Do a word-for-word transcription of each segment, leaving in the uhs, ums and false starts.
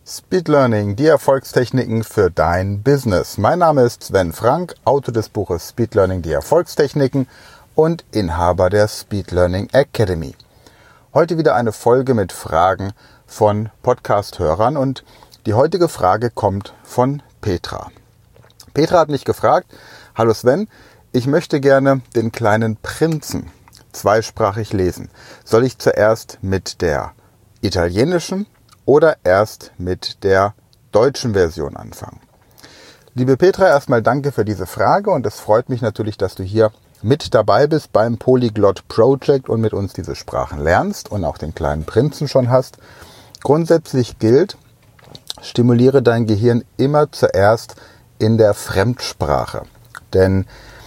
Speed Learning, die Erfolgstechniken für dein Business. Mein Name ist Sven Frank, Autor des Buches Speed Learning, die Erfolgstechniken und Inhaber der Speed Learning Academy. Heute wieder eine Folge mit Fragen von Podcast-Hörern und die heutige Frage kommt von Petra. Petra hat mich gefragt: Hallo Sven, ich möchte gerne den kleinen Prinzen zweisprachig lesen. Soll ich zuerst mit der italienischen oder erst mit der deutschen Version anfangen? Liebe Petra, erstmal danke für diese Frage und es freut mich natürlich, dass du hier mit dabei bist beim Polyglot Project und mit uns diese Sprachen lernst und auch den kleinen Prinzen schon hast. Grundsätzlich gilt, stimuliere dein Gehirn immer zuerst in der Fremdsprache. Denn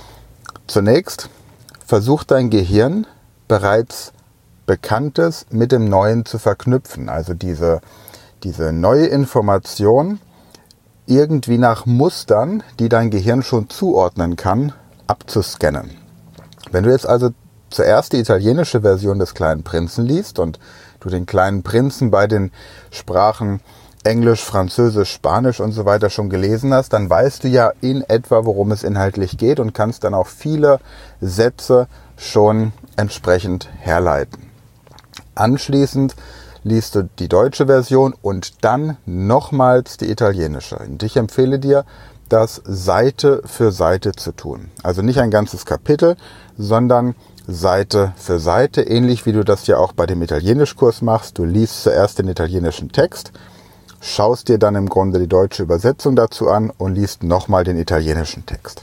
zunächst versucht dein Gehirn bereits Bekanntes mit dem Neuen zu verknüpfen. Also diese, diese neue Information irgendwie nach Mustern, die dein Gehirn schon zuordnen kann, abzuscannen. Wenn du jetzt also zuerst die italienische Version des Kleinen Prinzen liest und du den Kleinen Prinzen bei den Sprachen Englisch, Französisch, Spanisch und so weiter schon gelesen hast, dann weißt du ja in etwa, worum es inhaltlich geht und kannst dann auch viele Sätze schon entsprechend herleiten. Anschließend liest du die deutsche Version und dann nochmals die italienische. Und ich empfehle dir, das Seite für Seite zu tun. Also nicht ein ganzes Kapitel, sondern Seite für Seite, ähnlich wie du das ja auch bei dem Italienischkurs machst. Du liest zuerst den italienischen Text, schaust dir dann im Grunde die deutsche Übersetzung dazu an und liest nochmal den italienischen Text.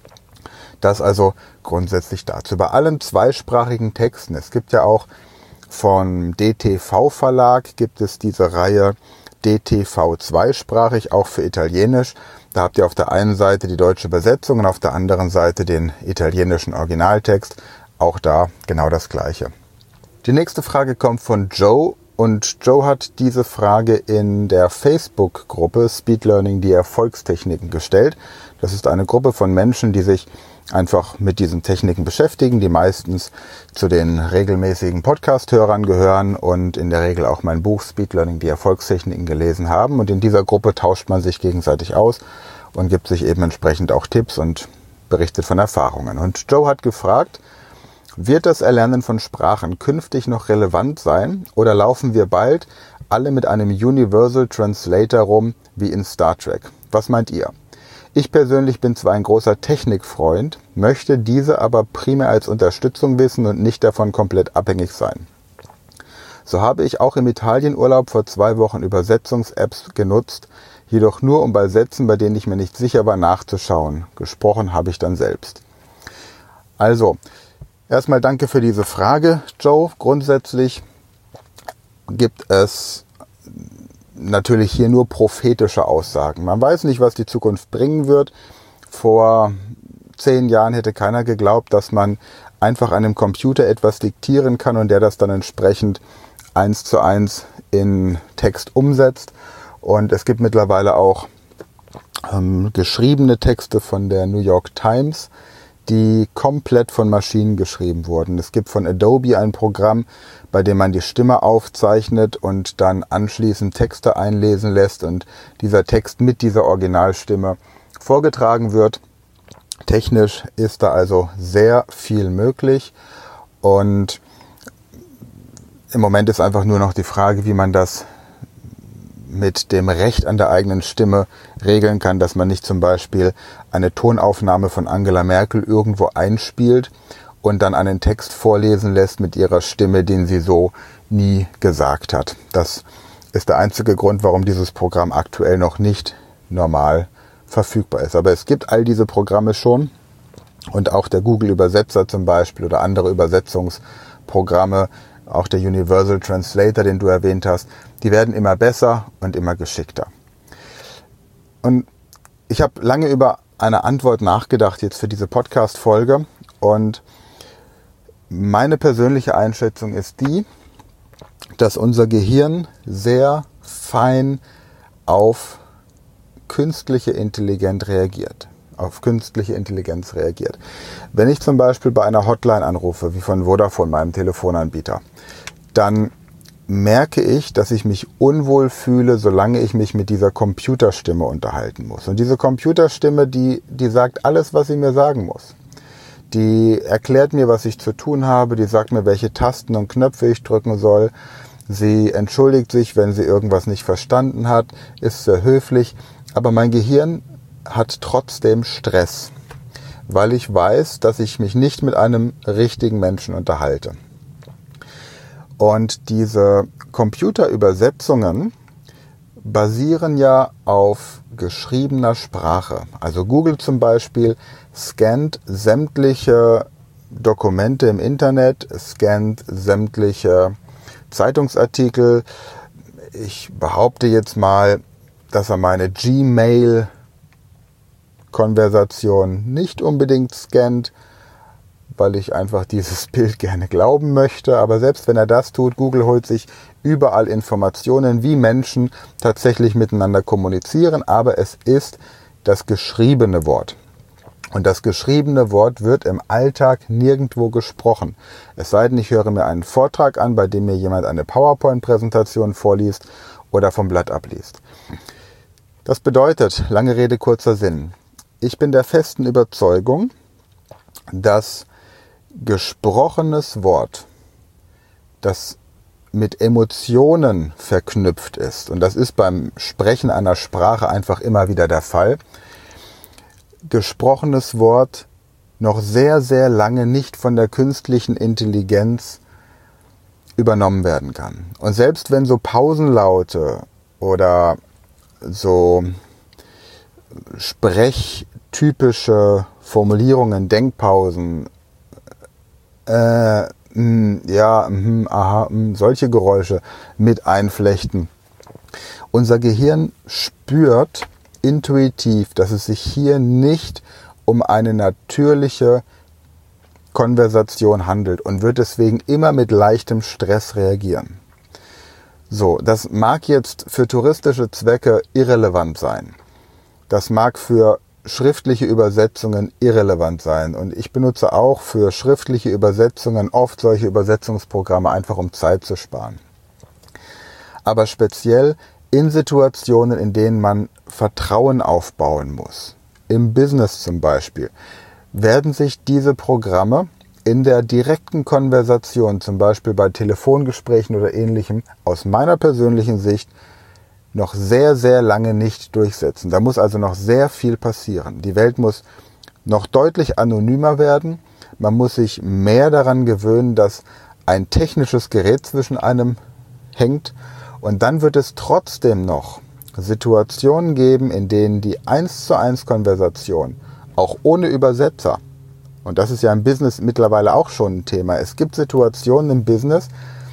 Das also grundsätzlich dazu. Bei allen zweisprachigen Texten, es gibt ja auch vom D T V Verlag gibt es diese Reihe D T V zweisprachig, auch für Italienisch. Da habt ihr auf der einen Seite die deutsche Übersetzung und auf der anderen Seite den italienischen Originaltext. Auch da genau das Gleiche. Die nächste Frage kommt von Joe und Joe hat diese Frage in der Facebook-Gruppe Speed Learning, die Erfolgstechniken gestellt. Das ist eine Gruppe von Menschen, die sich einfach mit diesen Techniken beschäftigen, die meistens zu den regelmäßigen Podcast-Hörern gehören und in der Regel auch mein Buch Speed Learning, die Erfolgstechniken gelesen haben. Und in dieser Gruppe tauscht man sich gegenseitig aus und gibt sich eben entsprechend auch Tipps und berichtet von Erfahrungen. Und Joe hat gefragt: Wird das Erlernen von Sprachen künftig noch relevant sein oder laufen wir bald alle mit einem Universal Translator rum wie in Star Trek? Was meint ihr? Ich persönlich bin zwar ein großer Technikfreund, möchte diese aber primär als Unterstützung wissen und nicht davon komplett abhängig sein. So habe ich auch im Italienurlaub vor zwei Wochen Übersetzungs-Apps genutzt, jedoch nur um bei Sätzen, bei denen ich mir nicht sicher war, nachzuschauen. Gesprochen habe ich dann selbst. Also, erstmal danke für diese Frage, Joe. Grundsätzlich gibt es natürlich hier nur prophetische Aussagen. Man weiß nicht, was die Zukunft bringen wird. Vor zehn Jahren hätte keiner geglaubt, dass man einfach einem Computer etwas diktieren kann und der das dann entsprechend eins zu eins in Text umsetzt. Und es gibt mittlerweile auch ähm, geschriebene Texte von der New York Times, die komplett von Maschinen geschrieben wurden. Es gibt von Adobe ein Programm, bei dem man die Stimme aufzeichnet und dann anschließend Texte einlesen lässt und dieser Text mit dieser Originalstimme vorgetragen wird. Technisch ist da also sehr viel möglich und im Moment ist einfach nur noch die Frage, wie man das mit dem Recht an der eigenen Stimme regeln kann, dass man nicht zum Beispiel eine Tonaufnahme von Angela Merkel irgendwo einspielt und dann einen Text vorlesen lässt mit ihrer Stimme, den sie so nie gesagt hat. Das ist der einzige Grund, warum dieses Programm aktuell noch nicht normal verfügbar ist. Aber es gibt all diese Programme schon und auch der Google-Übersetzer zum Beispiel oder andere Übersetzungsprogramme, auch der Universal Translator, den du erwähnt hast, die werden immer besser und immer geschickter. Und ich habe lange über eine Antwort nachgedacht jetzt für diese Podcast-Folge und meine persönliche Einschätzung ist die, dass unser Gehirn sehr fein auf künstliche Intelligenz reagiert. Auf künstliche Intelligenz reagiert. Wenn ich zum Beispiel bei einer Hotline anrufe, wie von Vodafone, meinem Telefonanbieter, dann merke ich, dass ich mich unwohl fühle, solange ich mich mit dieser Computerstimme unterhalten muss. Und diese Computerstimme, die, die sagt alles, was sie mir sagen muss. Die erklärt mir, was ich zu tun habe, die sagt mir, welche Tasten und Knöpfe ich drücken soll. Sie entschuldigt sich, wenn sie irgendwas nicht verstanden hat, ist sehr höflich. Aber mein Gehirn hat trotzdem Stress, weil ich weiß, dass ich mich nicht mit einem richtigen Menschen unterhalte. Und diese Computerübersetzungen basieren ja auf geschriebener Sprache. Also Google zum Beispiel scannt sämtliche Dokumente im Internet, scannt sämtliche Zeitungsartikel. Ich behaupte jetzt mal, dass er meine Gmail-Konversation nicht unbedingt scannt, weil ich einfach dieses Bild gerne glauben möchte. Aber selbst wenn er das tut, Google holt sich überall Informationen, wie Menschen tatsächlich miteinander kommunizieren. Aber es ist das geschriebene Wort. Und das geschriebene Wort wird im Alltag nirgendwo gesprochen. Es sei denn, ich höre mir einen Vortrag an, bei dem mir jemand eine PowerPoint-Präsentation vorliest oder vom Blatt abliest. Das bedeutet, lange Rede, kurzer Sinn. Ich bin der festen Überzeugung, dass gesprochenes Wort, das mit Emotionen verknüpft ist, und das ist beim Sprechen einer Sprache einfach immer wieder der Fall, gesprochenes Wort noch sehr, sehr lange nicht von der künstlichen Intelligenz übernommen werden kann. Und selbst wenn so Pausenlaute oder so sprechtypische Formulierungen, Denkpausen, äh, mh, ja, mh, aha, mh, solche Geräusche mit einflechten. Unser Gehirn spürt intuitiv, dass es sich hier nicht um eine natürliche Konversation handelt und wird deswegen immer mit leichtem Stress reagieren. So, das mag jetzt für touristische Zwecke irrelevant sein. Das mag für schriftliche Übersetzungen irrelevant sein. Und ich benutze auch für schriftliche Übersetzungen oft solche Übersetzungsprogramme, einfach um Zeit zu sparen. Aber speziell in Situationen, in denen man Vertrauen aufbauen muss, im Business zum Beispiel, werden sich diese Programme in der direkten Konversation, zum Beispiel bei Telefongesprächen oder Ähnlichem, aus meiner persönlichen Sicht noch sehr, sehr lange nicht durchsetzen. Da muss also noch sehr viel passieren. Die Welt muss noch deutlich anonymer werden. Man muss sich mehr daran gewöhnen, dass ein technisches Gerät zwischen einem hängt. Und dann wird es trotzdem noch Situationen geben, in denen die eins zu eins Konversation, auch ohne Übersetzer, und das ist ja im Business mittlerweile auch schon ein Thema, es gibt Situationen im Business,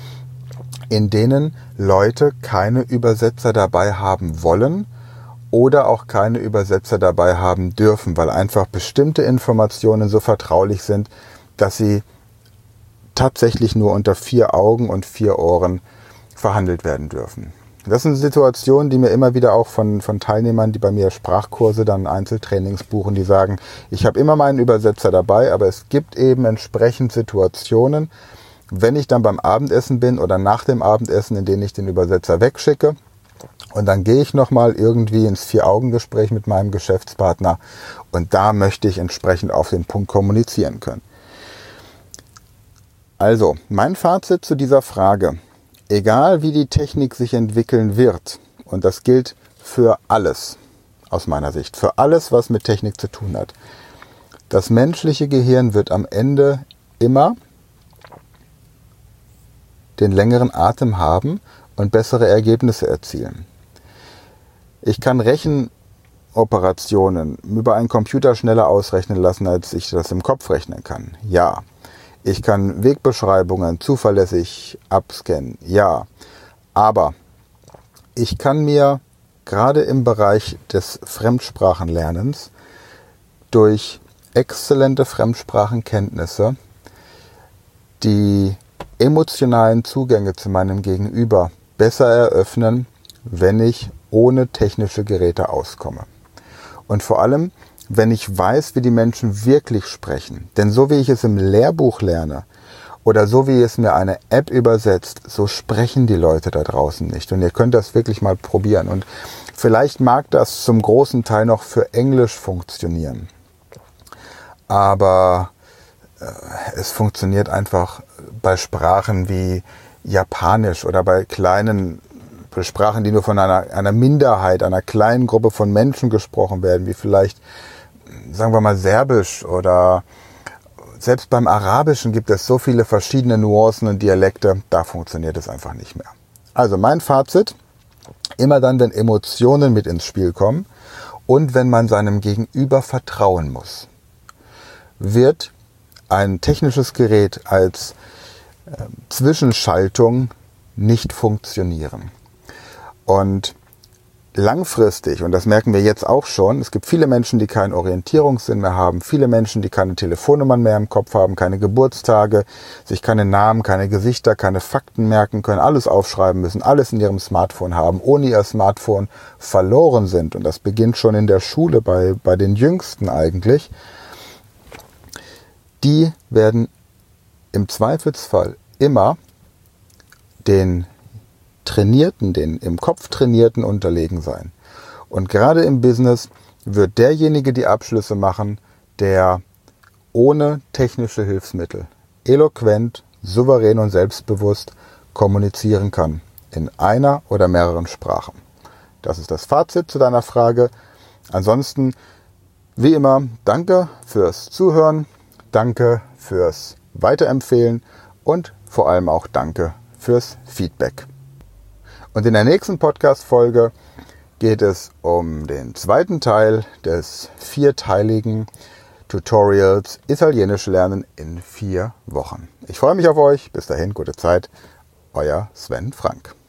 in denen Leute keine Übersetzer dabei haben wollen oder auch keine Übersetzer dabei haben dürfen, weil einfach bestimmte Informationen so vertraulich sind, dass sie tatsächlich nur unter vier Augen und vier Ohren verhandelt werden dürfen. Das sind Situationen, die mir immer wieder auch von, von Teilnehmern, die bei mir Sprachkurse, dann Einzeltrainings buchen, die sagen, ich habe immer meinen Übersetzer dabei, aber es gibt eben entsprechend Situationen, wenn ich dann beim Abendessen bin oder nach dem Abendessen, in denen ich den Übersetzer wegschicke und dann gehe ich nochmal irgendwie ins Vier-Augen-Gespräch mit meinem Geschäftspartner und da möchte ich entsprechend auf den Punkt kommunizieren können. Also, mein Fazit zu dieser Frage: Egal wie die Technik sich entwickeln wird, und das gilt für alles, aus meiner Sicht, für alles, was mit Technik zu tun hat, das menschliche Gehirn wird am Ende immer den längeren Atem haben und bessere Ergebnisse erzielen. Ich kann Rechenoperationen über einen Computer schneller ausrechnen lassen, als ich das im Kopf rechnen kann. Ja. Ich kann Wegbeschreibungen zuverlässig abscannen. Ja. Aber ich kann mir gerade im Bereich des Fremdsprachenlernens durch exzellente Fremdsprachenkenntnisse die emotionalen Zugänge zu meinem Gegenüber besser eröffnen, wenn ich ohne technische Geräte auskomme. Und vor allem, wenn ich weiß, wie die Menschen wirklich sprechen. Denn so wie ich es im Lehrbuch lerne Oder so wie es mir eine App übersetzt, so sprechen die Leute da draußen nicht. Und ihr könnt das wirklich mal probieren. Und vielleicht mag das zum großen Teil noch für Englisch funktionieren. Aber äh, es funktioniert einfach bei Sprachen wie Japanisch oder bei kleinen Sprachen, die nur von einer, einer Minderheit, einer kleinen Gruppe von Menschen gesprochen werden, wie vielleicht, sagen wir mal, Serbisch oder selbst beim Arabischen gibt es so viele verschiedene Nuancen und Dialekte, da funktioniert es einfach nicht mehr. Also mein Fazit, immer dann, wenn Emotionen mit ins Spiel kommen und wenn man seinem Gegenüber vertrauen muss, wird ein technisches Gerät als äh, Zwischenschaltung nicht funktionieren. Und langfristig, und das merken wir jetzt auch schon, es gibt viele Menschen, die keinen Orientierungssinn mehr haben, viele Menschen, die keine Telefonnummern mehr im Kopf haben, keine Geburtstage, sich keine Namen, keine Gesichter, keine Fakten merken können, alles aufschreiben müssen, alles in ihrem Smartphone haben, ohne ihr Smartphone verloren sind. Und das beginnt schon in der Schule, bei, bei den Jüngsten eigentlich. Die werden im Zweifelsfall immer den Trainierten, den im Kopf Trainierten unterlegen sein. Und gerade im Business wird derjenige die Abschlüsse machen, der ohne technische Hilfsmittel eloquent, souverän und selbstbewusst kommunizieren kann. In einer oder mehreren Sprachen. Das ist das Fazit zu deiner Frage. Ansonsten, wie immer, danke fürs Zuhören, danke fürs Weiterempfehlen und vor allem auch danke fürs Feedback. Und in der nächsten Podcast-Folge geht es um den zweiten Teil des vierteiligen Tutorials Italienisch lernen in vier Wochen. Ich freue mich auf euch. Bis dahin, gute Zeit. Euer Sven Frank.